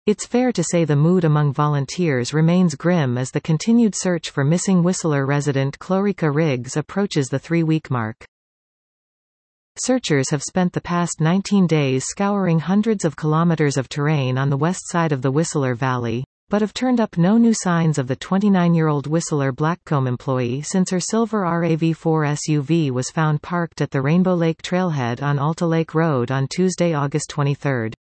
It's fair to say the mood among volunteers remains grim as the continued search for missing Whistler resident Chlorica Riggs approaches the 3-week mark. Searchers have spent the past 19 days scouring hundreds of kilometers of terrain on the west side of the Whistler Valley, but have turned up no new signs of the 29-year-old Whistler Blackcomb employee since her silver RAV4 SUV was found parked at the Rainbow Lake Trailhead on Alta Lake Road on Tuesday, August 23.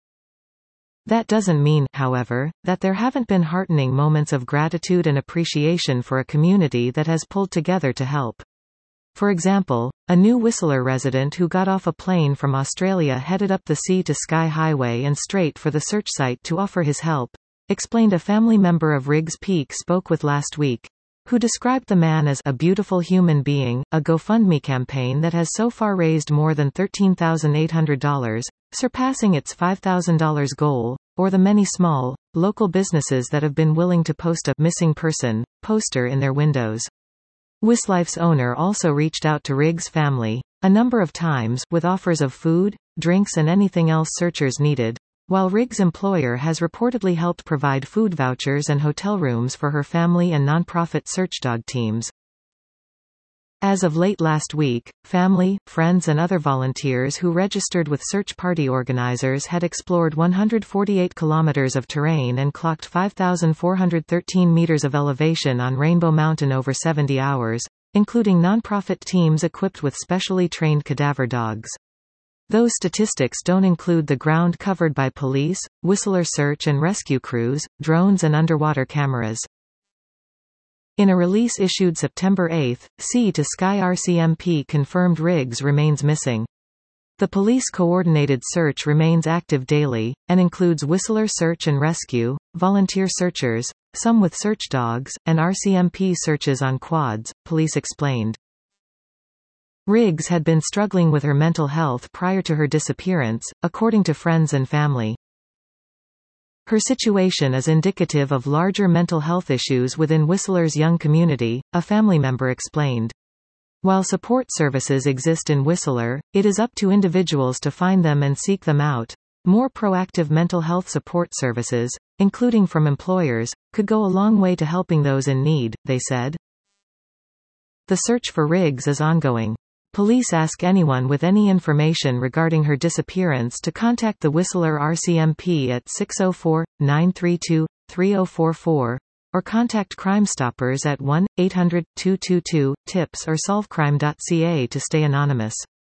That doesn't mean, however, that there haven't been heartening moments of gratitude and appreciation for a community that has pulled together to help. For example, a new Whistler resident who got off a plane from Australia headed up the Sea to Sky Highway and straight for the search site to offer his help, explained a family member of Riggs Peak spoke with last week, who described the man as a beautiful human being. A GoFundMe campaign that has so far raised more than $13,800, surpassing its $5,000 goal, or the many small, local businesses that have been willing to post a missing person poster in their windows. Whistlife's owner also reached out to Riggs' family a number of times with offers of food, drinks and anything else searchers needed, while Riggs' employer has reportedly helped provide food vouchers and hotel rooms for her family and nonprofit searchdog teams. As of late last week, family, friends and other volunteers who registered with search party organizers had explored 148 kilometers of terrain and clocked 5,413 meters of elevation on Rainbow Mountain over 70 hours, including nonprofit teams equipped with specially trained cadaver dogs. Those statistics don't include the ground covered by police, Whistler search and rescue crews, drones and underwater cameras. In a release issued September 8, Sea to Sky RCMP confirmed Riggs remains missing. The police-coordinated search remains active daily, and includes Whistler search and rescue, volunteer searchers, some with search dogs, and RCMP searches on quads, police explained. Riggs had been struggling with her mental health prior to her disappearance, according to friends and family. Her situation is indicative of larger mental health issues within Whistler's young community, a family member explained. While support services exist in Whistler, it is up to individuals to find them and seek them out. More proactive mental health support services, including from employers, could go a long way to helping those in need, they said. The search for Riggs is ongoing. Police ask anyone with any information regarding her disappearance to contact the Whistler RCMP at 604-932-3044, or contact Crime Stoppers at 1-800-222-TIPS or solvecrime.ca to stay anonymous.